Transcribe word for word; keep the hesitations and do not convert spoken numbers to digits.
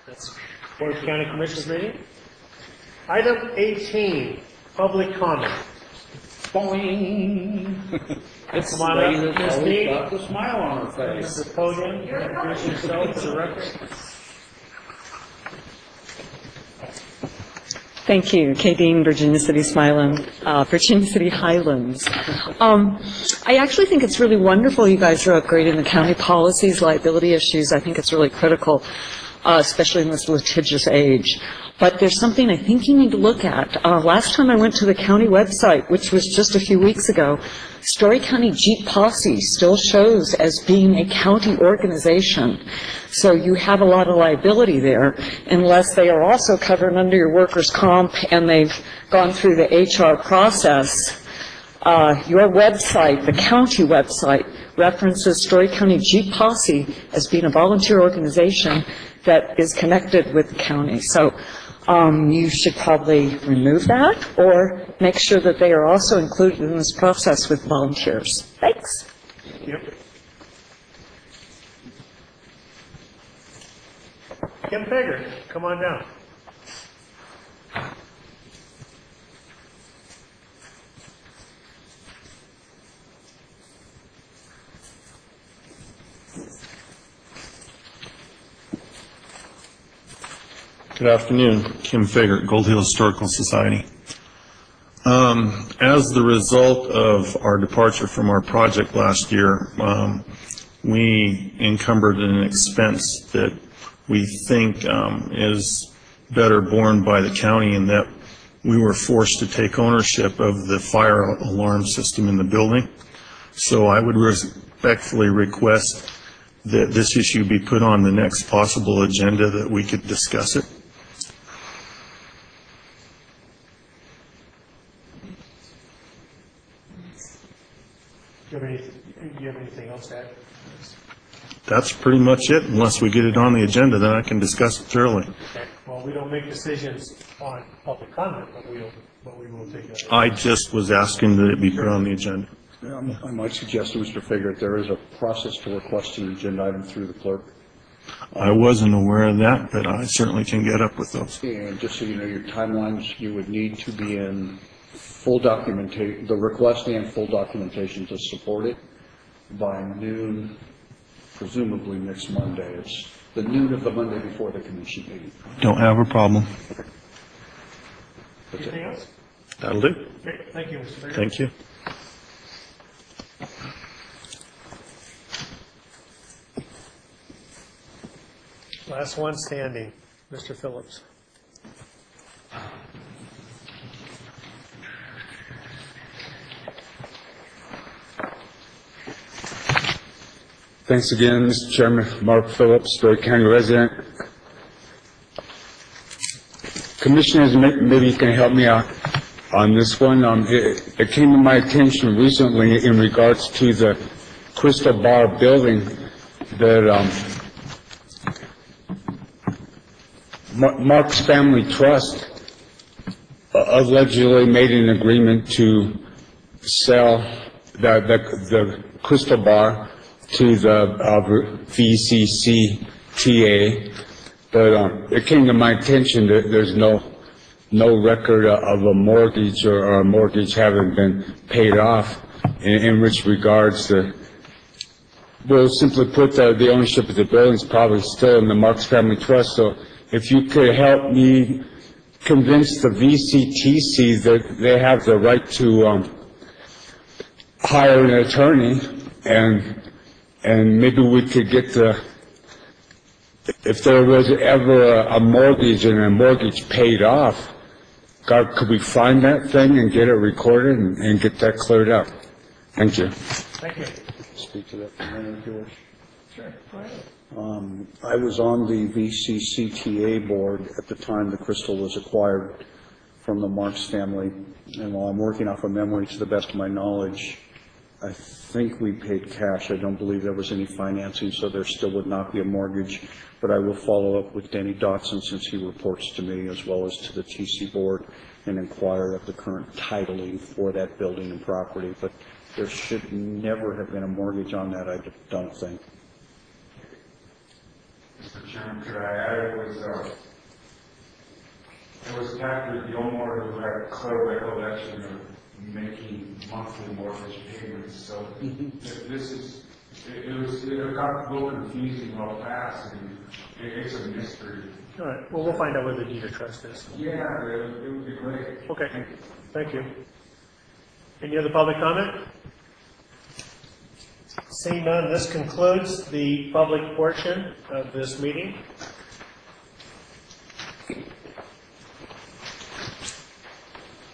That's Board of County Commissioners meeting. Item eighteen, public comment. Boing! It's Come on the lady up, that's Miz always Meade. got the smile on her face. Mister Podium, introduce yourself to the record. Thank you. Kay Dean, Virginia City Smilam, uh, Virginia City Highlands. Um, I actually think it's really wonderful you guys are upgrading the county policies, liability issues. I think it's really critical, uh, especially in this litigious age. But there's something I think you need to look at. Uh, last time I went to the county website, which was just a few weeks ago, Story County Jeep Posse still shows as being a county organization. So you have a lot of liability there, unless they are also covered under your workers' comp and they've gone through the H R process. Uh, your website, the county website, references Story County Jeep Posse as being a volunteer organization that is connected with the county. So um, you should probably remove that or make sure that they are also included in this process with volunteers. Thanks. Yep. Kim Bigger, come on down. Good afternoon, Kim Fager, Gold Hill Historical Society. Um, as the result of our departure from our project last year, um, we encumbered an expense that we think um, is better borne by the county, in that we were forced to take ownership of the fire alarm system in the building. So I would respectfully request that this issue be put on the next possible agenda that we could discuss it. Do you have anything, do you have anything else to add? That's pretty much it. Unless we get it on the agenda, then I can discuss it thoroughly. Okay. Well, we don't make decisions on public comment, but we'll, but we will take it. I just was asking that it be put on the agenda. Um, I might suggest to Mister Figure that there is a process to request an agenda item through the clerk. I wasn't aware of that, but I certainly can get up with those. And just so you know, your timelines, you would need to be in full documentation, the request and full documentation to support it by noon, presumably next Monday. It's the noon of the Monday before the commission meeting. Don't have a problem. Anything else? That'll do. Okay, thank you, Mister Bigger. Thank you. Last one standing, Mister Phillips. Thanks again, Mister Chairman. Mark Phillips, Story County resident. Commissioners, maybe you can help me out on this one. Um, it, it came to my attention recently in regards to the Crystal Bar building that um, Mark's Family Trust allegedly made an agreement to sell the, the, the Crystal Bar to the uh, V C C T A, but um, it came to my attention that there's no no record of a mortgage or, or a mortgage having been paid off, in, in which regards the, well, simply put, the, the ownership of the building is probably still in the Marks Family Trust. So if you could help me convince the V C T C that they have the right to um, hire an attorney, and and maybe we could get the, if there was ever a, a mortgage and a mortgage paid off, God, could we find that thing and get it recorded and, and get that cleared up? Thank you. Thank you. Speak to that for a minute, if you wish. Sure, go ahead. Um, I was on the V C C T A board at the time the Crystal was acquired from the Marks family, and while I'm working off of memory, to the best of my knowledge, I think we paid cash. I don't believe there was any financing, so there still would not be a mortgage, but I will follow up with Denny Dotson, since he reports to me, as well as to the T C board, and inquire of the current titling for that building and property. But there should never have been a mortgage on that, I don't think. Mister Chairman, could I add, it was, uh, it was Patrick Gilmore who had clear recollection of making monthly mortgage payments, so th- this is, it it was, it got a little confusing real fast, and it- it's a mystery. All right, well, we'll find out where the deed of trust is. Yeah, it would, it would be great. Okay, thank you. Any other public comment? Seeing none, this concludes the public portion of this meeting.